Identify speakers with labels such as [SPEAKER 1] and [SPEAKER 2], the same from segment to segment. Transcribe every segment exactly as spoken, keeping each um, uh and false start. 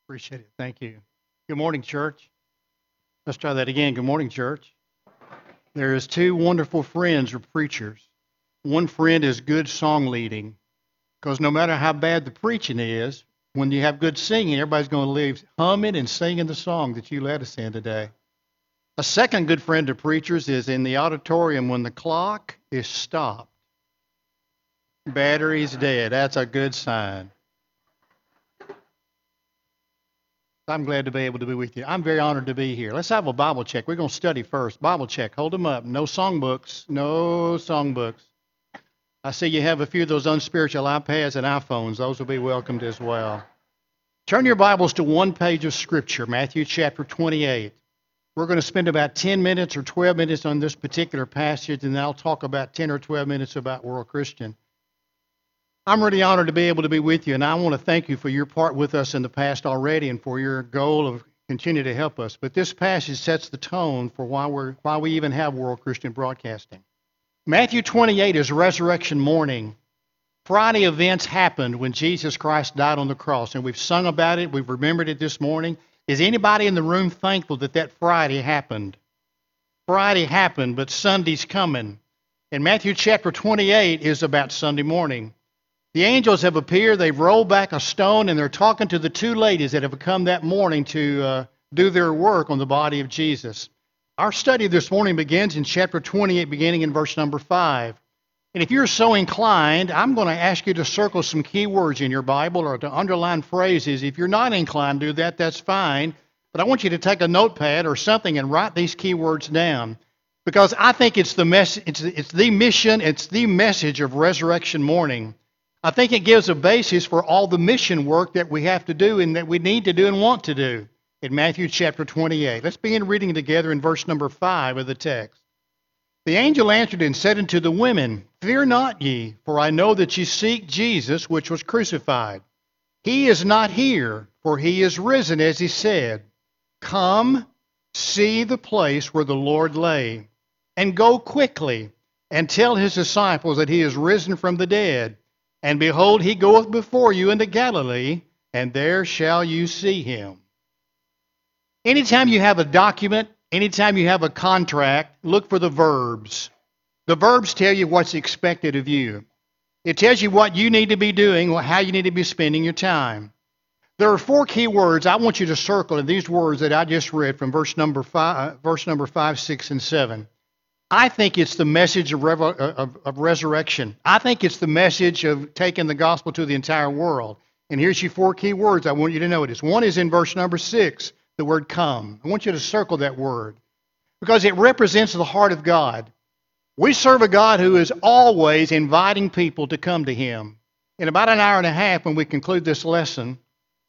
[SPEAKER 1] Appreciate it. Thank you. Good morning, church. Let's try that again. Good morning, church. There's two wonderful friends or preachers. One friend is good song leading, because no matter how bad the preaching is, when you have good singing, everybody's going to leave humming and singing the song that you led us in today. A second good friend of preachers is in the auditorium when the clock is stopped. Battery's dead. That's a good sign. I'm glad to be able to be with you. I'm very honored to be here. Let's have a Bible check. We're going to study first. Bible check. Hold them up. No songbooks. No songbooks. I see you have a few of those unspiritual iPads and iPhones. Those will be welcomed as well. Turn your Bibles to one page of Scripture, Matthew chapter twenty-eight. We're going to spend about ten minutes or twelve minutes on this particular passage, and then I'll talk about ten or twelve minutes about World Christian. I'm really honored to be able to be with you, and I want to thank you for your part with us in the past already and for your goal of continue to help us. But this passage sets the tone for why we're why we even have World Christian Broadcasting. Matthew twenty-eight is resurrection morning. Friday events happened when Jesus Christ died on the cross, and we've sung about it. We've remembered it this morning. Is anybody in the room thankful that that Friday happened? Friday happened, but Sunday's coming. And Matthew chapter twenty-eight is about Sunday morning. The angels have appeared, they've rolled back a stone, and they're talking to the two ladies that have come that morning to uh, do their work on the body of Jesus. Our study this morning begins in chapter twenty-eight, beginning in verse number five. And if you're so inclined, I'm going to ask you to circle some key words in your Bible or to underline phrases. If you're not inclined to do that, that's fine. But I want you to take a notepad or something and write these key words down, because I think it's the mess- it's, it's the mission, it's the message of resurrection morning. I think it gives a basis for all the mission work that we have to do and that we need to do and want to do in Matthew chapter twenty-eight. Let's begin reading together in verse number five of the text. The angel answered and said unto the women, Fear not ye, for I know that ye seek Jesus, which was crucified. He is not here, for he is risen, as he said. Come, see the place where the Lord lay, and go quickly, and tell his disciples that he is risen from the dead. And behold, he goeth before you into Galilee, and there shall you see him. Anytime you have a document, anytime you have a contract, look for the verbs. The verbs tell you what's expected of you. It tells you what you need to be doing, how you need to be spending your time. There are four key words I want you to circle in these words that I just read from verse number five, verse number five, six, and seven. I think it's the message of, revo- of, of resurrection. I think it's the message of taking the gospel to the entire world. And here's your four key words I want you to notice. One is in verse number six, the word come. I want you to circle that word because it represents the heart of God. We serve a God who is always inviting people to come to him. In about an hour and a half, when we conclude this lesson,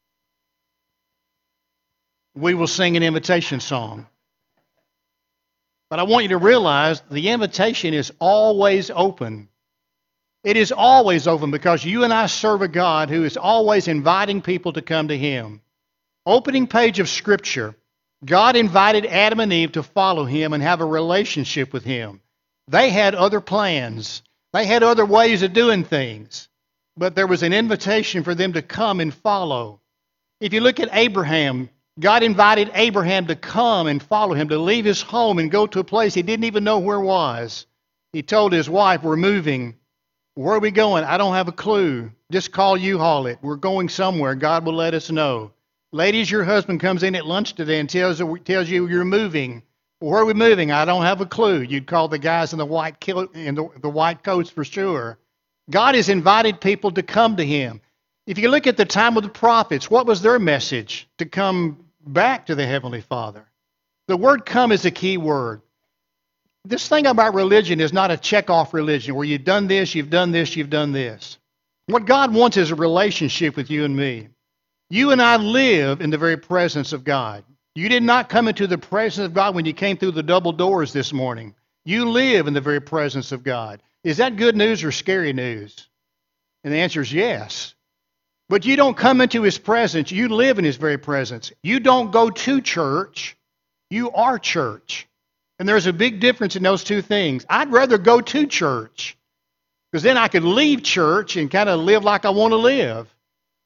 [SPEAKER 1] we will sing an invitation song. But I want you to realize the invitation is always open. It is always open because you and I serve a God who is always inviting people to come to him. Opening page of Scripture, God invited Adam and Eve to follow him and have a relationship with him. They had other plans. They had other ways of doing things. But there was an invitation for them to come and follow. If you look at Abraham, God invited Abraham to come and follow him, to leave his home and go to a place he didn't even know where it was. He told his wife, we're moving. Where are we going? I don't have a clue. Just call U-Haul it. We're going somewhere. God will let us know. Ladies, your husband comes in at lunch today and tells, tells you you're moving. Where are we moving? I don't have a clue. You'd call the guys in the white kilt, in the, the white coats for sure. God has invited people to come to him. If you look at the time of the prophets, what was their message? To come back to the Heavenly Father. The word come is a key word. This thing about religion is not a check-off religion where you've done this, you've done this, you've done this. What God wants is a relationship with you and me. You and I live in the very presence of God. You did not come into the presence of God when you came through the double doors this morning. You live in the very presence of God. Is that good news or scary news? And the answer is yes. But you don't come into his presence. You live in his very presence. You don't go to church. You are church. And there's a big difference in those two things. I'd rather go to church because then I could leave church and kind of live like I want to live.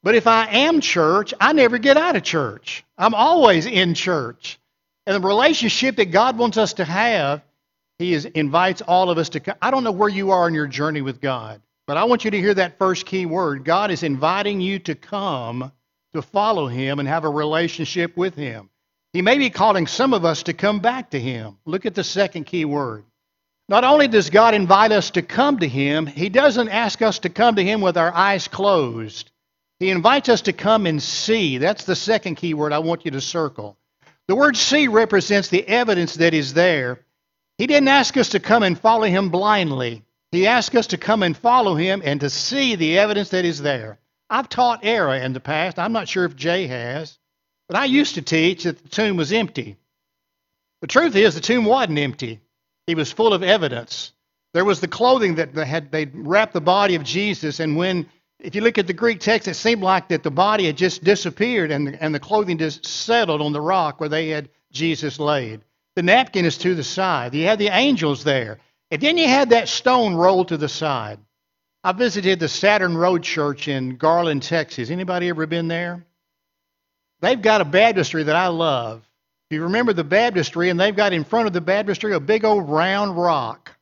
[SPEAKER 1] But if I am church, I never get out of church. I'm always in church. And the relationship that God wants us to have, He is, invites all of us to come. I don't know where you are in your journey with God, but I want you to hear that first key word. God is inviting you to come to follow Him and have a relationship with Him. He may be calling some of us to come back to Him. Look at the second key word. Not only does God invite us to come to Him, He doesn't ask us to come to Him with our eyes closed. He invites us to come and see. That's the second key word I want you to circle. The word see represents the evidence that is there. He didn't ask us to come and follow Him blindly. He asked us to come and follow Him and to see the evidence that is there. I've taught Era in the past. I'm not sure if Jay has. But I used to teach that the tomb was empty. The truth is the tomb wasn't empty. It was full of evidence. There was the clothing that they had they wrapped the body of Jesus, and when if you look at the Greek text, it seemed like that the body had just disappeared and the, and the clothing just settled on the rock where they had Jesus laid. The napkin is to the side. You had the angels there. And then you had that stone rolled to the side. I visited the Saturn Road Church in Garland, Texas. Anybody ever been there? They've got a baptistry that I love. If you remember the baptistry, and they've got in front of the baptistry a big old round rock.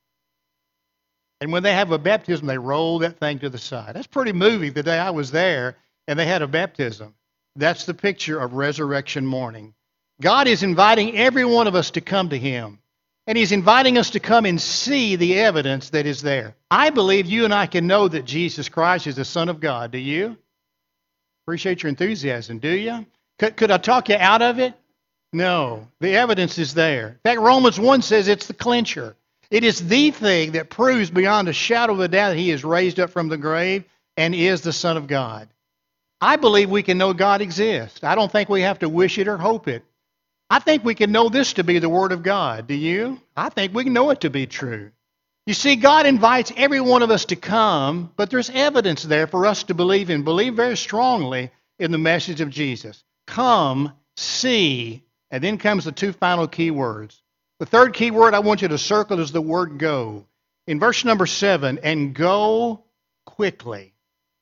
[SPEAKER 1] And when they have a baptism, they roll that thing to the side. That's pretty moving the day I was there, and they had a baptism. That's the picture of resurrection morning. God is inviting every one of us to come to Him. And He's inviting us to come and see the evidence that is there. I believe you and I can know that Jesus Christ is the Son of God. Do you? Appreciate your enthusiasm. Do you? Could, could I talk you out of it? No. The evidence is there. In fact, Romans one says it's the clincher. It is the thing that proves beyond a shadow of a doubt that He is raised up from the grave and is the Son of God. I believe we can know God exists. I don't think we have to wish it or hope it. I think we can know this to be the Word of God. Do you? I think we can know it to be true. You see, God invites every one of us to come, but there's evidence there for us to believe in. Believe very strongly in the message of Jesus. Come, see, and then comes the two final key words. The third key word I want you to circle is the word go. In verse number seven, and go quickly.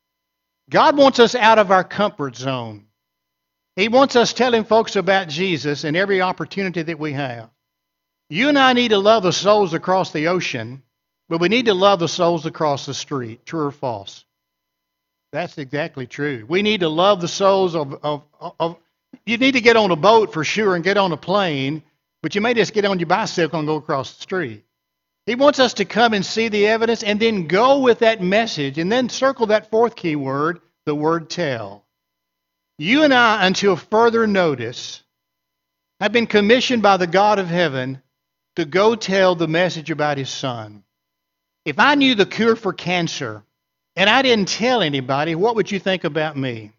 [SPEAKER 1] God wants us out of our comfort zone. He wants us telling folks about Jesus in every opportunity that we have. You and I need to love the souls across the ocean, but we need to love the souls across the street. True or false? That's exactly true. We need to love the souls of, of, of, you need to get on a boat for sure and get on a plane, but you may just get on your bicycle and go across the street. He wants us to come and see the evidence and then go with that message and then circle that fourth key word, the word tell. You and I, until further notice, have been commissioned by the God of heaven to go tell the message about His Son. If I knew the cure for cancer and I didn't tell anybody, what would you think about me?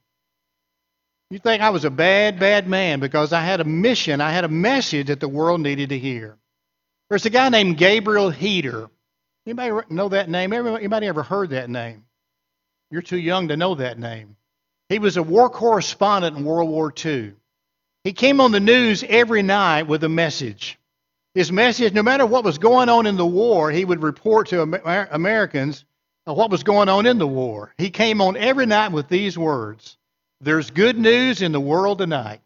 [SPEAKER 1] You think I was a bad, bad man because I had a mission, I had a message that the world needed to hear. There's a guy named Gabriel Heater. Anybody know that name? Anybody ever heard that name? You're too young to know that name. He was a war correspondent in World War Two. He came on the news every night with a message. His message, no matter what was going on in the war, he would report to Amer- Americans what was going on in the war. He came on every night with these words. There's good news in the world tonight.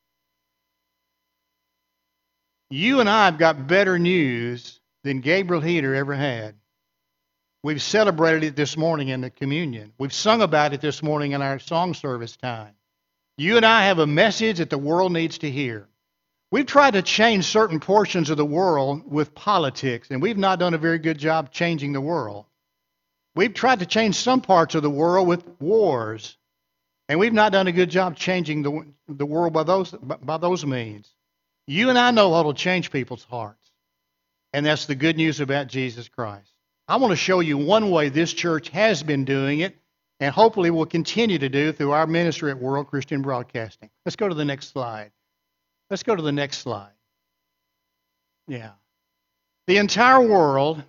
[SPEAKER 1] You and I have got better news than Gabriel Heater ever had. We've celebrated it this morning in the communion. We've sung about it this morning in our song service time. You and I have a message that the world needs to hear. We've tried to change certain portions of the world with politics, and we've not done a very good job changing the world. We've tried to change some parts of the world with wars, and we've not done a good job changing the, the world by those, by those means. You and I know what will change people's hearts, and that's the good news about Jesus Christ. I want to show you one way this church has been doing it, and hopefully will continue to do through our ministry at World Christian Broadcasting. Let's go to the next slide. Let's go to the next slide. Yeah. The entire world,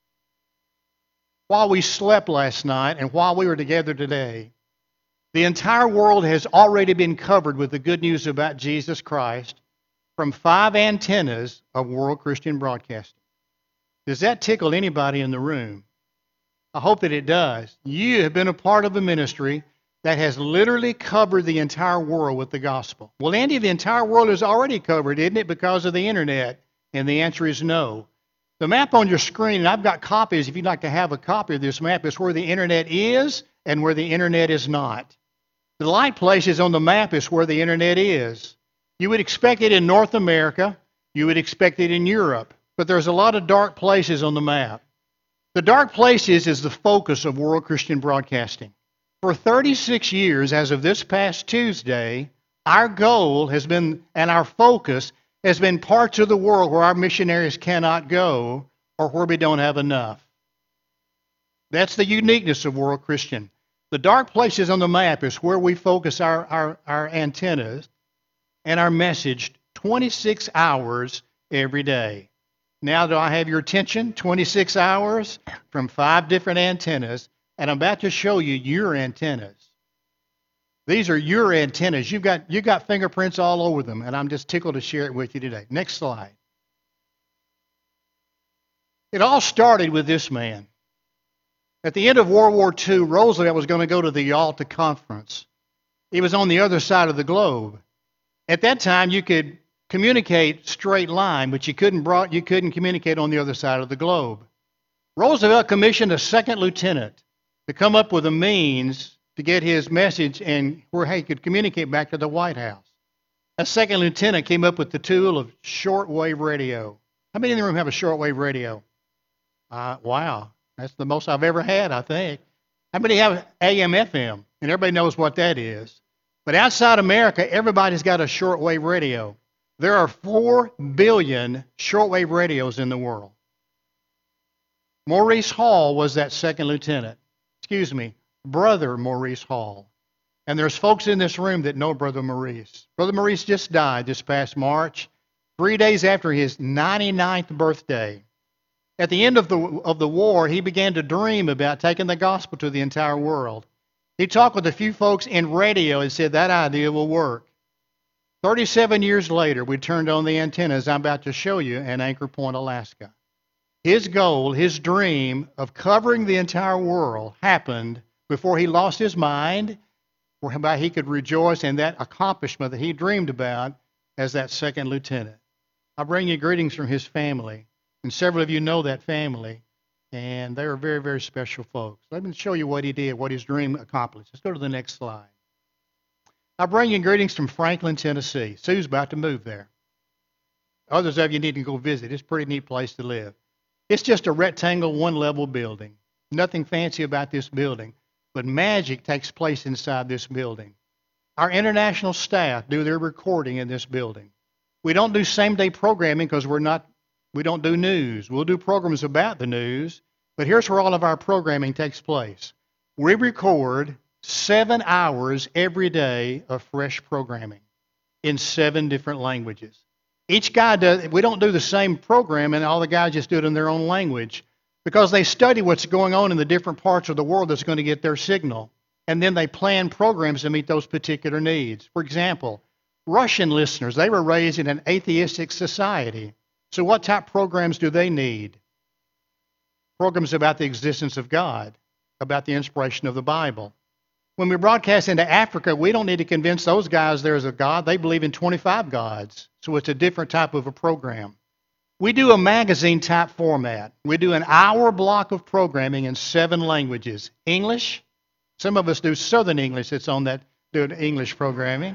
[SPEAKER 1] while we slept last night and while we were together today, the entire world has already been covered with the good news about Jesus Christ from five antennas of World Christian Broadcasting. Does that tickle anybody in the room? I hope that it does. You have been a part of a ministry that has literally covered the entire world with the gospel. Well, Andy, the entire world is already covered, isn't it, because of the internet? And the answer is no. The map on your screen, and I've got copies if you'd like to have a copy of this map, is where the internet is and where the internet is not. The light places on the map is where the internet is. You would expect it in North America. You would expect it in Europe. But there's a lot of dark places on the map. The dark places is the focus of World Christian Broadcasting. For thirty-six years, as of this past Tuesday, our goal has been, and our focus has been parts of the world where our missionaries cannot go or where we don't have enough. That's the uniqueness of World Christian. The dark places on the map is where we focus our, our, our antennas and our message twenty-six hours every day. Now, do I have your attention? twenty-six hours from five different antennas, and I'm about to show you your antennas. These are your antennas. You've got, you've got fingerprints all over them, and I'm just tickled to share it with you today. Next slide. It all started with this man. At the end of World War Two, Roosevelt was going to go to the Yalta Conference. He was on the other side of the globe. At that time, you could communicate straight line, but you couldn't, brought, you couldn't communicate on the other side of the globe. Roosevelt commissioned a second lieutenant to come up with a means to get his message and where he could communicate back to the White House. A second lieutenant came up with the tool of shortwave radio. How many in the room have a shortwave radio? Uh, wow, that's the most I've ever had, I think. How many have A M F M? And everybody knows what that is. But outside America, everybody's got a shortwave radio. There are four billion shortwave radios in the world. Maurice Hall was that second lieutenant. Excuse me, Brother Maurice Hall. And there's folks in this room that know Brother Maurice. Brother Maurice just died this past March, three days after his ninety-ninth birthday. At the end of the, of the war, he began to dream about taking the gospel to the entire world. He talked with a few folks in radio and said that idea will work. thirty-seven years later, we turned on the antennas I'm about to show you in Anchor Point, Alaska. His goal, his dream of covering the entire world happened before he lost his mind, whereby he could rejoice in that accomplishment that he dreamed about as that second lieutenant. I bring you greetings from his family, and several of you know that family, and they are very, very special folks. Let me show you what he did, what his dream accomplished. Let's go to the next slide. I bring you greetings from Franklin, Tennessee. Sue's about to move there. Others of you need to go visit. It's a pretty neat place to live. It's just a rectangle, one-level building. Nothing fancy about this building, but magic takes place inside this building. Our international staff do their recording in this building. We don't do same-day programming because we're not, we don't do news. We'll do programs about the news, but here's where all of our programming takes place. We record seven hours every day of fresh programming in seven different languages. Each guy does, we don't do the same program and all the guys just do it in their own language because they study what's going on in the different parts of the world that's going to get their signal. And then they plan programs to meet those particular needs. For example, Russian listeners, they were raised in an atheistic society. So what type of programs do they need? Programs about the existence of God, about the inspiration of the Bible. When we broadcast into Africa, we don't need to convince those guys there's a God. They believe in twenty-five gods. So it's a different type of a program. We do a magazine type format. We do an hour block of programming in seven languages. English. Some of us do Southern English that's on that doing English programming.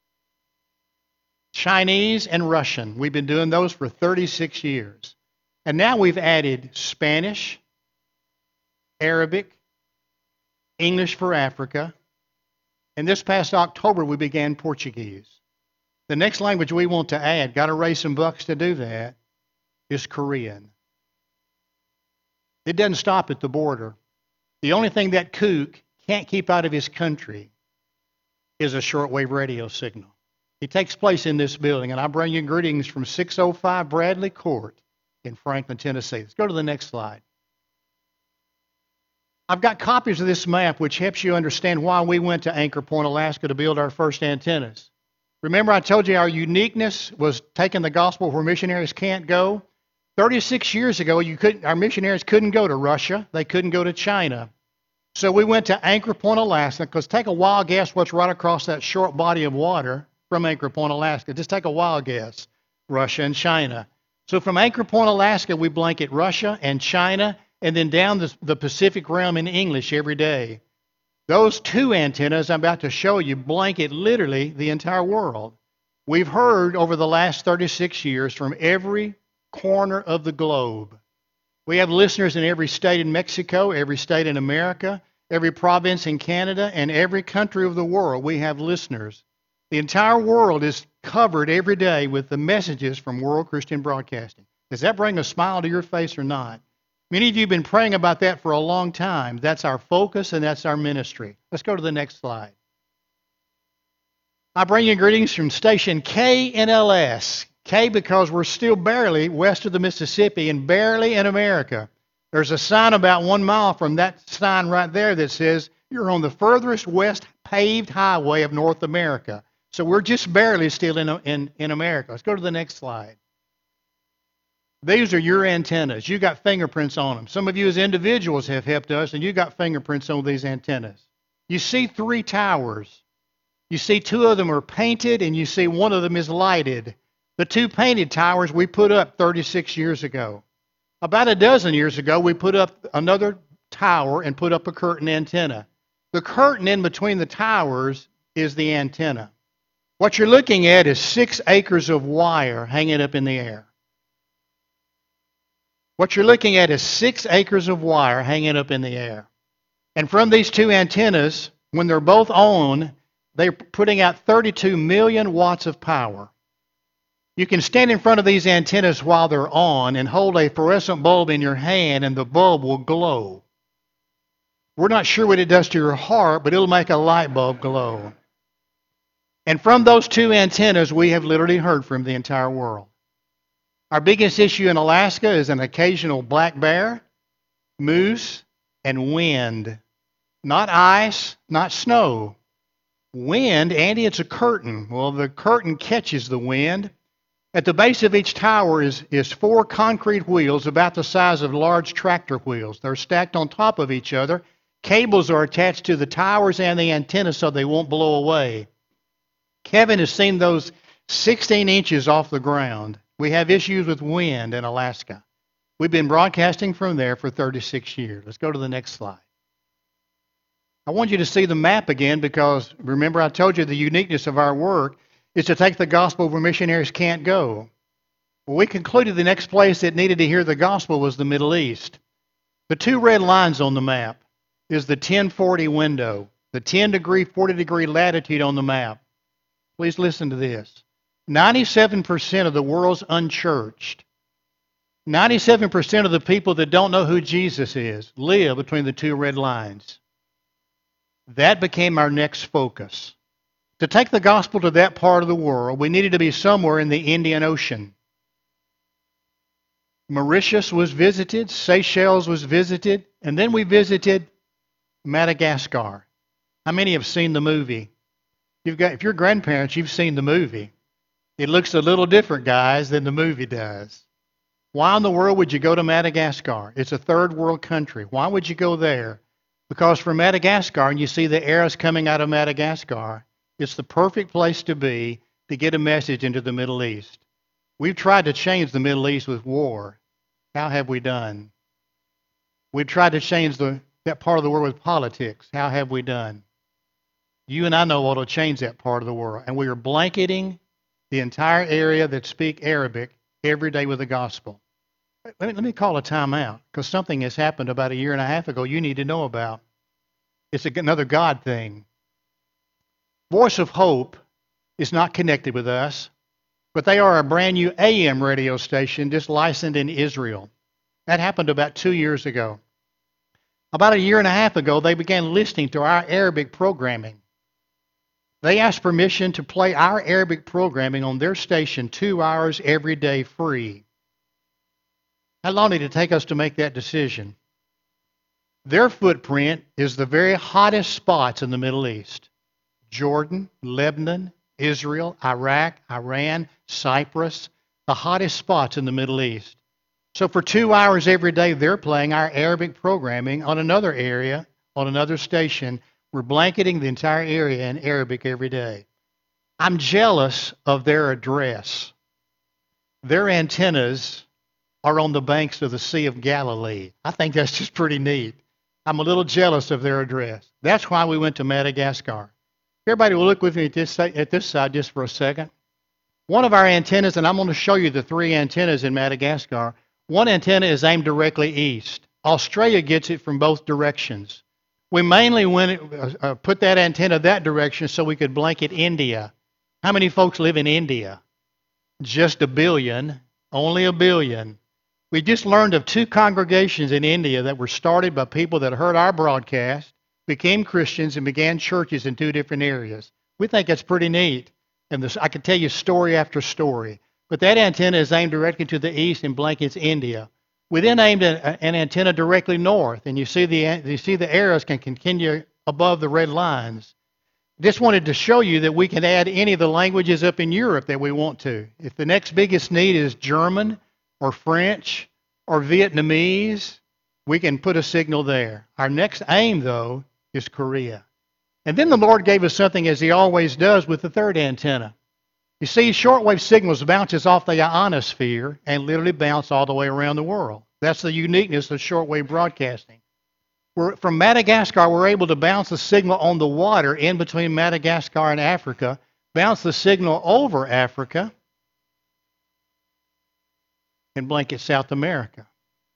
[SPEAKER 1] Chinese and Russian. We've been doing those for thirty-six years. And now we've added Spanish, Arabic, English for Africa, and this past October we began Portuguese. The next language we want to add, got to raise some bucks to do that, is Korean. It doesn't stop at the border. The only thing that kook can't keep out of his country is a shortwave radio signal. It takes place in this building, and I bring you greetings from six oh five Bradley Court in Franklin, Tennessee. Let's go to the next slide. I've got copies of this map which helps you understand why we went to Anchor Point, Alaska to build our first antennas. Remember I told you our uniqueness was taking the gospel where missionaries can't go? thirty-six years ago, you couldn't, our missionaries couldn't go to Russia. They couldn't go to China. So we went to Anchor Point, Alaska, because take a wild guess what's right across that short body of water from Anchor Point, Alaska. Just take a wild guess. Russia and China. So from Anchor Point, Alaska, we blanket Russia and China, and then down the, the Pacific Realm in English every day. Those two antennas I'm about to show you blanket literally the entire world. We've heard over the last thirty-six years from every corner of the globe. We have listeners in every state in Mexico, every state in America, every province in Canada, and every country of the world. We have listeners. The entire world is covered every day with the messages from World Christian Broadcasting. Does that bring a smile to your face or not? Many of you have been praying about that for a long time. That's our focus and that's our ministry. Let's go to the next slide. I bring you greetings from station K N L S. K because we're still barely west of the Mississippi and barely in America. There's a sign about one mile from that sign right there that says you're on the furthest west paved highway of North America. So we're just barely still in, in, in America. Let's go to the next slide. These are your antennas. You got fingerprints on them. Some of you as individuals have helped us, and you got fingerprints on these antennas. You see three towers. You see two of them are painted, and you see one of them is lighted. The two painted towers we put up thirty-six years ago. About a dozen years ago, we put up another tower and put up a curtain antenna. The curtain in between the towers is the antenna. What you're looking at is six acres of wire hanging up in the air. What you're looking at is six acres of wire hanging up in the air. And from these two antennas, when they're both on, they're putting out thirty-two million watts of power. You can stand in front of these antennas while they're on and hold a fluorescent bulb in your hand and the bulb will glow. We're not sure what it does to your heart, but it'll make a light bulb glow. And from those two antennas, we have literally heard from the entire world. Our biggest issue in Alaska is an occasional black bear, moose, and wind. Not ice, not snow. Wind, Andy, it's a curtain. Well, the curtain catches the wind. At the base of each tower is, is four concrete wheels about the size of large tractor wheels. They're stacked on top of each other. Cables are attached to the towers and the antenna so they won't blow away. Kevin has seen those sixteen inches off the ground. We have issues with wind in Alaska. We've been broadcasting from there for thirty-six years. Let's go to the next slide. I want you to see the map again because remember I told you the uniqueness of our work is to take the gospel where missionaries can't go. Well, we concluded the next place that needed to hear the gospel was the Middle East. The two red lines on the map is the ten forty window, the ten degree, forty degree latitude on the map. Please listen to this. ninety-seven percent of the world's unchurched, ninety-seven percent of the people that don't know who Jesus is live between the two red lines. That became our next focus. To take the gospel to that part of the world, we needed to be somewhere in the Indian Ocean. Mauritius was visited, Seychelles was visited, and then we visited Madagascar. How many have seen the movie? You've got, if you're grandparents, you've seen the movie. It looks a little different, guys, than the movie does. Why in the world would you go to Madagascar? It's a third world country. Why would you go there? Because from Madagascar, and you see the arrows coming out of Madagascar, it's the perfect place to be to get a message into the Middle East. We've tried to change the Middle East with war. How have we done? We've tried to change the, that part of the world with politics. How have we done? You and I know what will change that part of the world. And we are blanketing the entire area that speak Arabic every day with the gospel. Let me, let me call a timeout because something has happened about a year and a half ago you need to know about. It's another God thing. Voice of Hope is not connected with us, but they are a brand new A M radio station just licensed in Israel. That happened about two years ago. About a year and a half ago, they began listening to our Arabic programming. They asked permission to play our Arabic programming on their station two hours every day free. How long did it take us to make that decision? Their footprint is the very hottest spots in the Middle East. Jordan, Lebanon, Israel, Iraq, Iran, Cyprus, the hottest spots in the Middle East. So for two hours every day, they're playing our Arabic programming on another area on another station. We're blanketing the entire area in Arabic every day. I'm jealous of their address. Their antennas are on the banks of the Sea of Galilee. I think that's just pretty neat. I'm a little jealous of their address. That's why we went to Madagascar. Everybody will look with me at this, at this side just for a second. One of our antennas, and I'm going to show you the three antennas in Madagascar. One antenna is aimed directly east. Australia gets it from both directions. We mainly went, uh, uh, put that antenna that direction so we could blanket India. How many folks live in India? Just a billion. Only a billion. We just learned of two congregations in India that were started by people that heard our broadcast, became Christians, and began churches in two different areas. We think that's pretty neat. And this, I could tell you story after story. But that antenna is aimed directly to the east and blankets India. We then aimed a, an antenna directly north, and you see the you see the arrows can continue above the red lines. Just wanted to show you that we can add any of the languages up in Europe that we want to. If the next biggest need is German or French or Vietnamese, we can put a signal there. Our next aim, though, is Korea. And then the Lord gave us something, as He always does, with the third antenna. You see, shortwave signals bounces off the ionosphere and literally bounce all the way around the world. That's the uniqueness of shortwave broadcasting. We're, from Madagascar, we're able to bounce the signal on the water in between Madagascar and Africa, bounce the signal over Africa, and blanket South America.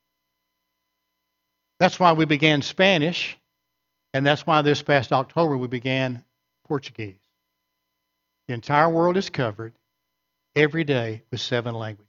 [SPEAKER 1] That's why we began Spanish, and that's why this past October we began Portuguese. The entire world is covered every day with seven languages.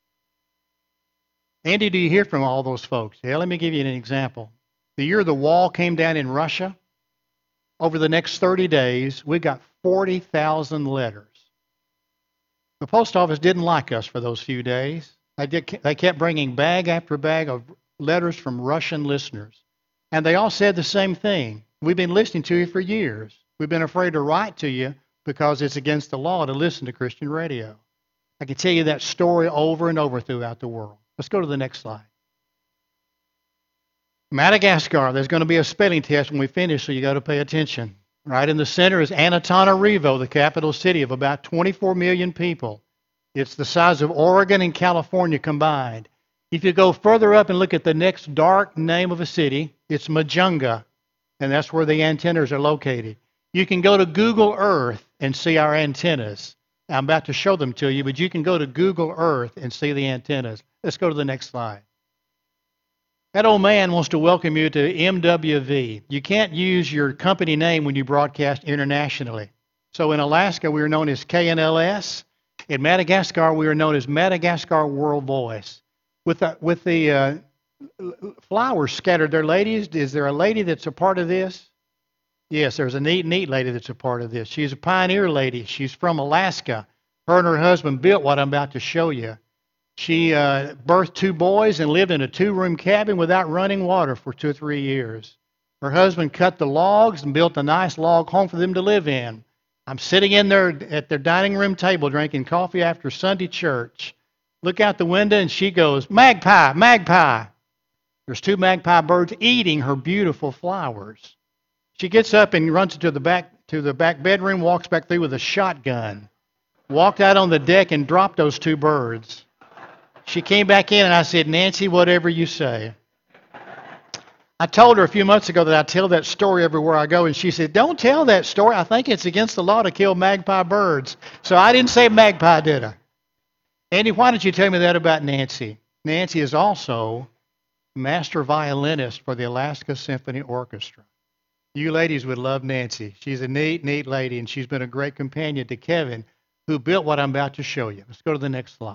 [SPEAKER 1] Andy, do you hear from all those folks? Yeah, let me give you an example. The year the wall came down in Russia, over the next thirty days, we got forty thousand letters. The post office didn't like us for those few days. They, did, they kept bringing bag after bag of letters from Russian listeners. And they all said the same thing. We've been listening to you for years. We've been afraid to write to you because it's against the law to listen to Christian radio. I can tell you that story over and over throughout the world. Let's go to the next slide. Madagascar, there's going to be a spelling test when we finish, so you got to pay attention. Right in the center is Antananarivo, the capital city of about twenty-four million people. It's the size of Oregon and California combined. If you go further up and look at the next dark name of a city, it's Majunga, and that's where the antennas are located. You can go to Google Earth and see our antennas. I'm about to show them to you, but you can go to Google Earth and see the antennas. Let's go to the next slide. That old man wants to welcome you to M W V. You can't use your company name when you broadcast internationally. So in Alaska, we are known as K N L S. In Madagascar, we are known as Madagascar World Voice. With the, with the uh, flowers scattered there, ladies, is there a lady that's a part of this? Yes, there's a neat, neat lady that's a part of this. She's a pioneer lady. She's from Alaska. Her and her husband built what I'm about to show you. She uh, birthed two boys and lived in a two-room cabin without running water for two or three years. Her husband cut the logs and built a nice log home for them to live in. I'm sitting in there at their dining room table drinking coffee after Sunday church. Look out the window and she goes, "Magpie, magpie." There's two magpie birds eating her beautiful flowers. She gets up and runs to the back to the back bedroom, walks back through with a shotgun, walked out on the deck and dropped those two birds. She came back in and I said, "Nancy, whatever you say." I told her a few months ago that I tell that story everywhere I go, and she said, "Don't tell that story. I think it's against the law to kill magpie birds." So I didn't say magpie, did I? Andy, why don't you tell me that about Nancy? Nancy is also master violinist for the Alaska Symphony Orchestra. You ladies would love Nancy. She's a neat, neat lady, and she's been a great companion to Kevin, who built what I'm about to show you. Let's go to the next slide.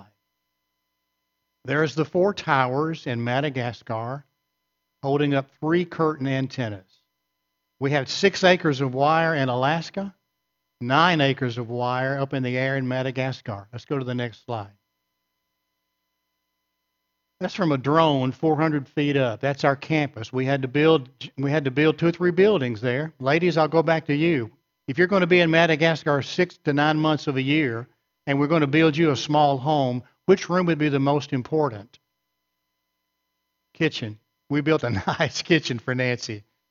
[SPEAKER 1] There's the four towers in Madagascar holding up three curtain antennas. We have six acres of wire in Alaska, nine acres of wire up in the air in Madagascar. Let's go to the next slide. That's from a drone four hundred feet up. That's our campus. We had to build we had to build two or three buildings there. Ladies, I'll go back to you. If you're going to be in Madagascar six to nine months of a year, and we're going to build you a small home, which room would be the most important? Kitchen. We built a nice kitchen for Nancy.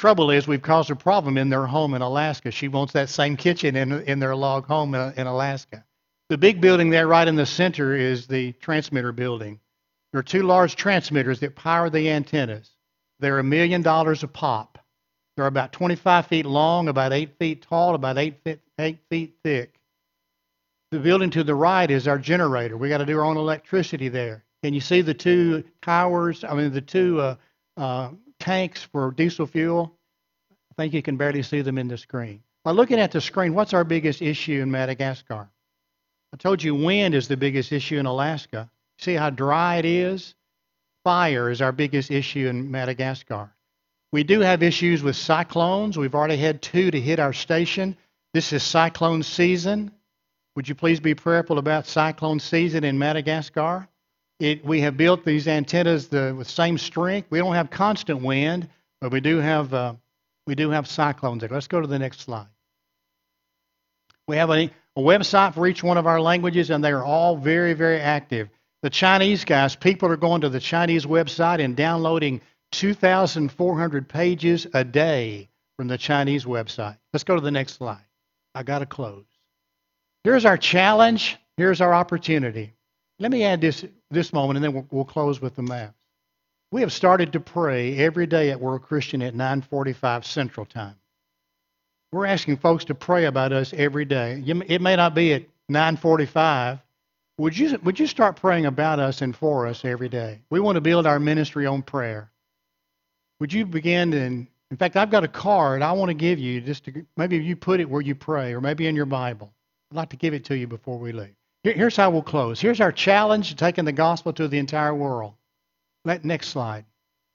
[SPEAKER 1] Trouble is, we've caused a problem in their home in Alaska. She wants that same kitchen in, in their log home in, in Alaska. The big building there right in the center is the transmitter building. There are two large transmitters that power the antennas. They're a million dollars a pop. They're about twenty-five feet long, about eight feet tall, about eight feet, eight feet thick. The building to the right is our generator. We got to do our own electricity there. Can you see the two towers? I mean, the two uh, uh, tanks for diesel fuel? I think you can barely see them in the screen. By looking at the screen, what's our biggest issue in Madagascar? I told you wind is the biggest issue in Alaska. See how dry it is? Fire is our biggest issue in Madagascar. We do have issues with cyclones. We've already had two to hit our station. This is cyclone season. Would you please be prayerful about cyclone season in Madagascar? It, we have built these antennas the, with same strength. We don't have constant wind, but we do have uh, we do have cyclones there. Let's go to the next slide. We have a, a website for each one of our languages, and they are all very, very active. The Chinese guys, people are going to the Chinese website and downloading two thousand four hundred pages a day from the Chinese website. Let's go to the next slide. I got to close. Here's our challenge. Here's our opportunity. Let me add this this moment, and then we'll, we'll close with the maps. We have started to pray every day at World Christian at nine forty-five Central Time. We're asking folks to pray about us every day. It may not be at nine forty-five. Would you, would you start praying about us and for us every day? We want to build our ministry on prayer. Would you begin to, in fact, I've got a card I want to give you, just to, maybe you put it where you pray, or maybe in your Bible. I'd like to give it to you before we leave. Here, here's how we'll close. Here's our challenge to taking the gospel to the entire world. Let, next slide.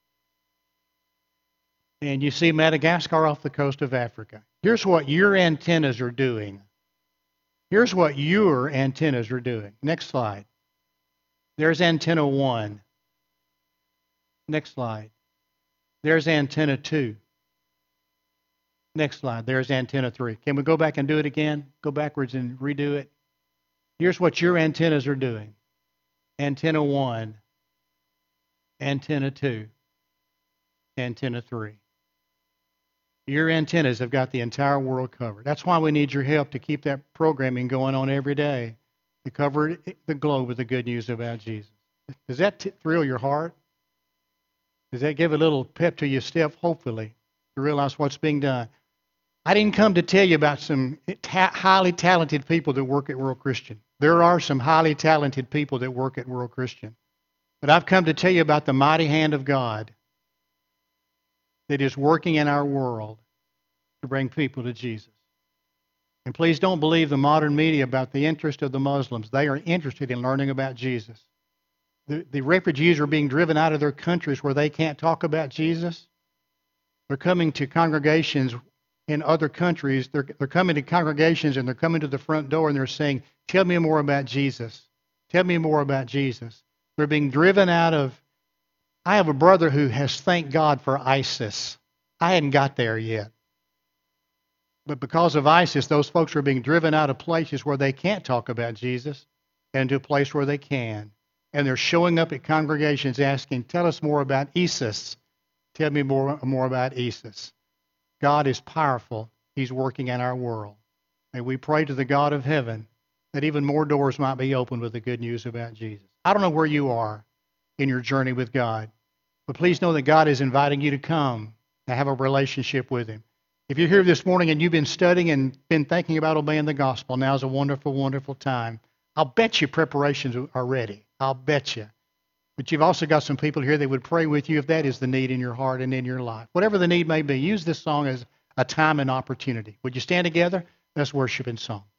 [SPEAKER 1] And you see Madagascar off the coast of Africa. Here's what your antennas are doing. Here's what your antennas are doing. Next slide. There's antenna one. Next slide. There's antenna two. Next slide. There's antenna three. Can we go back and do it again? Go backwards and redo it. Here's what your antennas are doing. Antenna one. Antenna two. Antenna three. Your antennas have got the entire world covered. That's why we need your help to keep that programming going on every day, to cover the globe with the good news about Jesus. Does that t- thrill your heart? Does that give a little pep to your step, hopefully, to realize what's being done? I didn't come to tell you about some ta- highly talented people that work at World Christian. There are some highly talented people that work at World Christian. But I've come to tell you about the mighty hand of God that is working in our world to bring people to Jesus. And please don't believe the modern media about the interest of the Muslims. They are interested in learning about Jesus. The, the refugees are being driven out of their countries where they can't talk about Jesus. They're coming to congregations in other countries. They're, they're coming to congregations and they're coming to the front door and they're saying, tell me more about Jesus. Tell me more about Jesus. They're being driven out of... I have a brother who has thanked God for ISIS. I hadn't got there yet. But because of ISIS, those folks are being driven out of places where they can't talk about Jesus and to a place where they can. And they're showing up at congregations asking, tell us more about ISIS. Tell me more, more about ISIS. God is powerful. He's working in our world. And we pray to the God of heaven that even more doors might be opened with the good news about Jesus. I don't know where you are in your journey with God, but please know that God is inviting you to come and have a relationship with Him. If you're here this morning and you've been studying and been thinking about obeying the gospel, now's a wonderful, wonderful time. I'll bet you preparations are ready. I'll bet you. But you've also got some people here that would pray with you if that is the need in your heart and in your life. Whatever the need may be, use this song as a time and opportunity. Would you stand together? Let's worship in song.